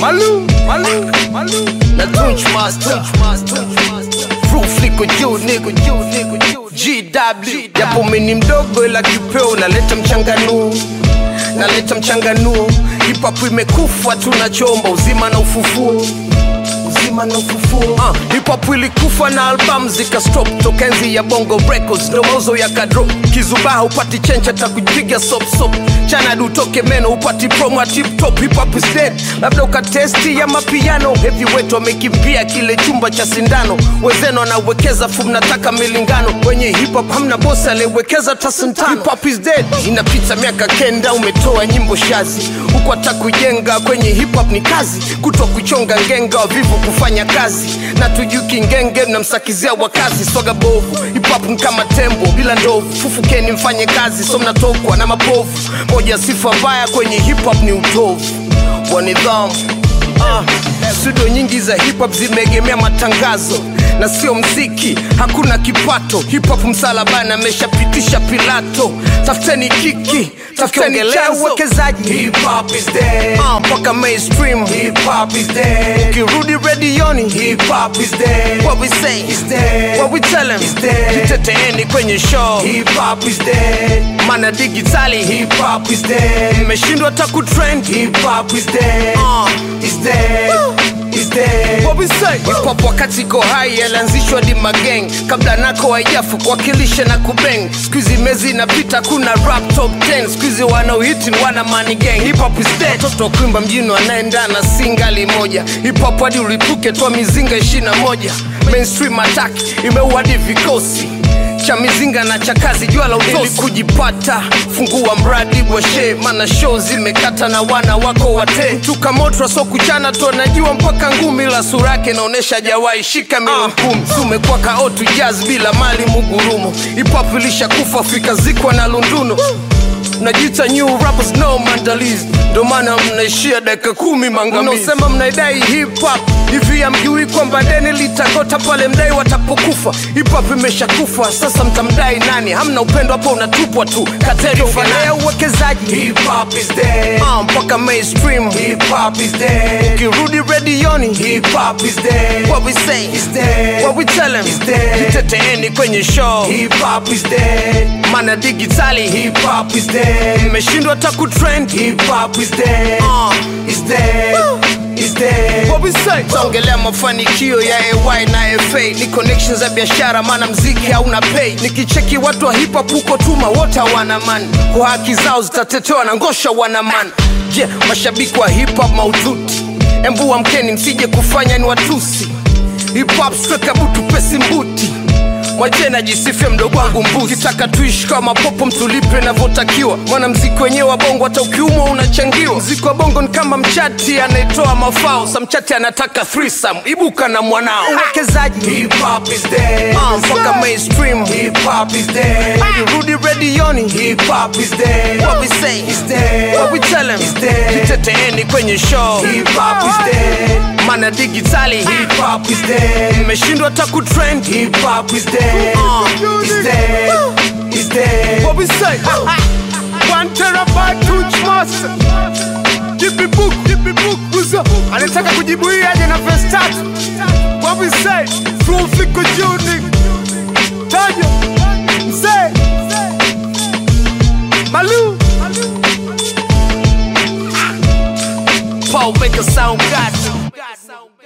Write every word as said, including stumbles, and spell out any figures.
Malu, Malu, Malu. Na Tunch Master, Proof liko juu, niko juu, niko juu. G W, japo mimi mdogo ila kipeo naleta mchanganuo, naleta mchanganuo. Hip hop imekufa, tunachomba uzima na ufufuo, uzima na ufufuo. Uh, hip hop ilikufa na album zika stop, tokenzi ya Bongo Records ndo mauzo ya kadro. Kizubaha upati chencha takujiga sop sop, chana du toke meno upati promo tip top. Hip hop is dead, labda ukatesti ya mapiano. Heavyweight wamekimbia kile chumba cha sindano, wezeno anawekeza fumu nataka milingano. Kwenye hip hop hamna boss alewekeza tasentano. Hip hop is dead, inapita miaka kenda umetoa nyimbo shazi. Huko atakujenga kwenye hip hop ni kazi, kuto kuchonga ngenga vivu kufanya kazi. Na tujuki ngenge na msakizia wakazi, soga bovu. Hip hop ni kama tembo bila ndovu, fufukeni mfanye kazi, so mnatokwa na mapovu. Moja sifa mbaya kwenye hip hop ni utovu wa nidhamu. Uh, studio nyingi za hip hop zimegemea matangazo na sio mziki, hakuna kipato. Hip hop msalabani ameshapitisha Pilato. Tafuteni kiki, tafuteni uwekezaji. Hip hop is dead, uh, mpaka mainstream. Hip hop is dead, ukirudi redioni. Hip hop is dead, what we say is dead, what we tell em. Jiteteeni kwenye show. Hip hop is dead, mana digitali. Hip hop is dead, mmeshindwa taku trend. Hip hop is dead, uh, is dead, is dead, what we say. Hip hop wakati ko hai yalanzishwa di magang, kabla nako haijafu kuwakilisha na kubang. Squeezy mezi inapita kuna rap top ten, squeezy wanaohiti wana money gang. Hip hop is dead, toto kuimba mjini wanaenda na singali moja. Hip hop hadi ulipuke toa mizinga ishirini na moja. Mainstream attack imeua di vikosi cha mizinga na chakazi, jua la utosi kujipata. Fungua mradi bwashe, mana show zimekata na wana wako wate. Tuka motra so kuchana to najua mpaka ngumi, la surake naonesha jawai shika milioni kumi. Tumekuwa kaotu jazz bila mali mugurumo. Hip hop ilisha kufa Afrika zikwa na lunduno. Najita new rappers no mandalizi, ndo maana mnaishia dakika kumi mangamizi. Unaosema mnaidai hip hop, hivi hamjui kwamba deni litagota pale mdai watapokufa. Hip hop imesha kufa, sasa mtamdai nani? Hamna upendo hapo, unatupwa tu kateri ufanaya uwekezaji. Hip hop is dead, uh, mpaka mainstream. Hip hop is dead, ukirudi redioni. Hip hop is dead, what we say is dead, what we tell em. Jiteteeni kwenye show. Hip hop is dead, mana digitali. Hip hop is dead, mmeshindwa taku trend. Hip hop is dead, uh, is dead, is dead, what we say. Taongelea mafanikio ya A Y na F A, ni connections za biashara, mana mziki hauna pay. Nikicheki watu wa hip hop huko tuma wote wana man, kwa haki zao zitatetewa na ngosha wana man. Je, yeah, mashabiki wa hip hop maututi, embu amkeni msije kufanya ni watusi. Hip hop streka butu pesi mbuti, mwachena jisifia mdogo wangu mbuzi. Kitaka tuishi kama popo mtulipe na votakiwa, mwana mziki wenyewe wa bongo hata ukiumwa unachangiwa. Mziki wa bongo ni kama mchati anaitoa mafao, sa mchati anataka threesome, ibuka na mwanao. Uwekezaji. Hip hop is dead, uh, mpaka mainstream. Hip hop is dead, ukirudi redioni. Hip hop is dead, what we say is dead, what we tell em. Jiteteeni kwenye show. Hip hop is dead, mana digitali. Hip hop is dead, mmeshindwa taku trend. Hip hop is dead, uh, is dead, is dead, what we say. One terabyte Tunch Master. Give me book, give me book, buza. Anataka kujibu hii aje na verse tatu. What we say, proof liko juu nigga. Tajo, mzee Malu Paul make a sound god.